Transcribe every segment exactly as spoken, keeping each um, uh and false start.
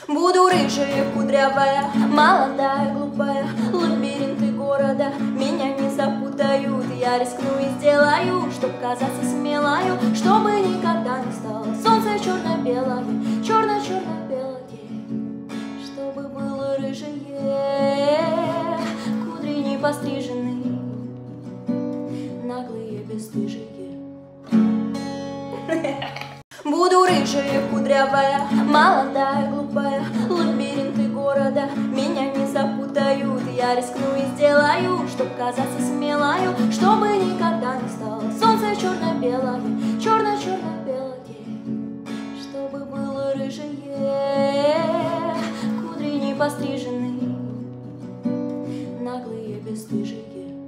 Буду рыжая, кудрявая, молодая, глупая. Лабиринты города меня не запутают. Я рискну и сделаю, чтоб казаться смелою, чтобы никогда не стало солнце черно-белое, черно-черно-белое. Чтобы было рыжее, кудри не пострижены, наглые, бесстыжие. Буду рыжая, кудрявая, молодая, глупая. Лабиринты города меня не запутают. Я рискну и сделаю, чтоб казаться смелою, чтобы никогда не стало солнце черно-белое, черно-черно-белое. Чтобы было рыжее, кудри не пострижены, наглые, бесстыжие.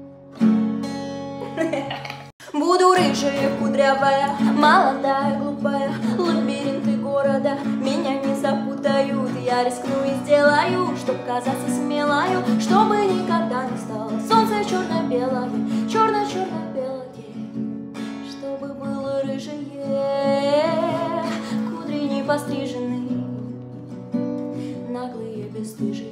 Буду рыжая, кудрявая, молодая, глупая. Лабиринты города меня не запутают. Я рискну и сделаю, чтоб казаться смелою, чтобы никогда не стало солнце черно-белое, черно-черно-белое. Чтобы было рыжее, кудри не пострижены, наглые, бесстыжие.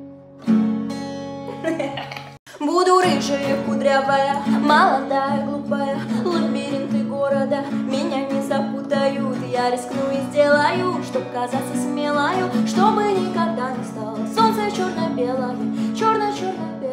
Буду рыжая, кудрявая, молодая, глупая. Лабиринты города меня не запутают. Я рискну и сделаю, чтоб казаться смелою, чтобы никогда не стало солнце черно-белое, черно-черно-белое.